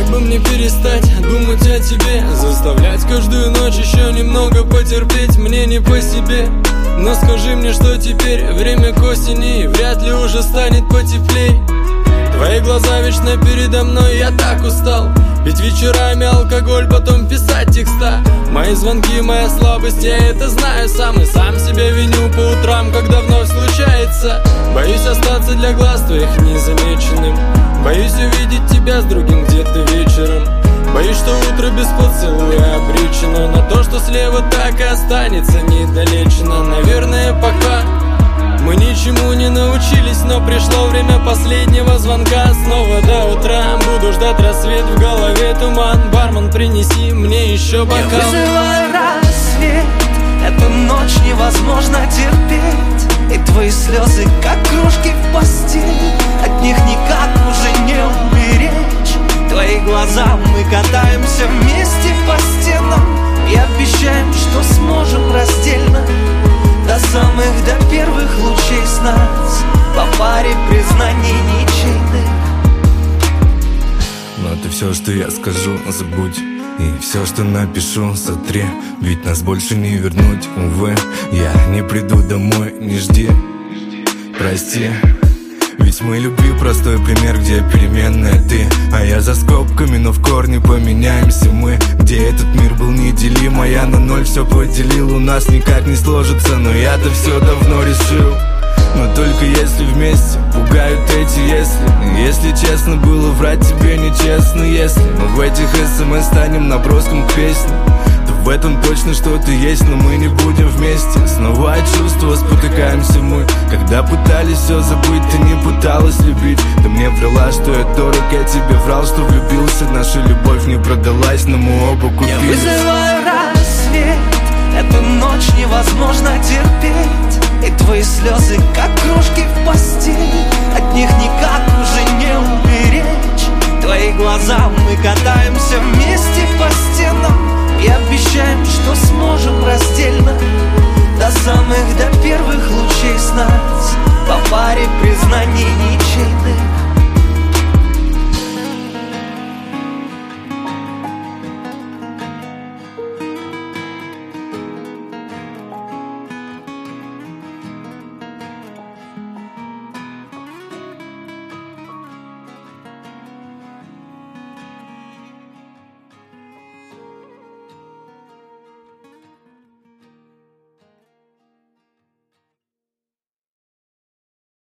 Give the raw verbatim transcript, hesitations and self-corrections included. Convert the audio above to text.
бы мне перестать думать о тебе, заставлять каждую ночь еще немного потерпеть. Мне не по себе, но скажи мне, что теперь? Время к осени, вряд ли уже станет потеплей. Твои глаза вечно передо мной, я так устал пить вечерами алкоголь, потом писать текста. Мои звонки, моя слабость, я это знаю сам. И сам себя виню по утрам, когда вновь случается. Боюсь остаться для глаз твоих незамеченным. Боюсь увидеть тебя с другим где-то вечером. Боюсь, что утро без поцелуя обречено на то, что слева так и останется недолечено. Наверное, пока мы ничему не научились, но пришло время последнего звонка. Снова до утра буду ждать рассвет, в голове туман. Бармен, принеси мне еще бокал. Я вызываю рассвет, эту ночь невозможно терпеть. И твои слезы, как кружки в постели, от них никак уже не уберечь. Твои глаза, мы катаемся вместе по стенам и обещаем, что сможем раздельно до самых, до первых лучей с нас, по паре признаний ничейных. Но ты все, что я скажу, забудь. И все, что напишу, сотри. Ведь нас больше не вернуть, увы. Я не приду домой, не жди. Прости. Ведь мы любви простой пример, где переменная ты, а я за скобками, но в корне поменяемся мы. Где этот мир был неделим, а я на ноль все поделил. У нас никак не сложится, но я-то все давно решил. Но только если вместе пугают эти если. Если честно, было врать тебе нечестно. Если мы в этих смс станем наброском к песне, то в этом точно что-то есть, но мы не будем вместе. Снова от чувства спотыкаемся мы. Когда пытались все забыть, ты не пыталась любить. Ты мне врала, что я дорог, я тебе врал, что влюбился. Наша любовь не продалась, но мы оба купили. Я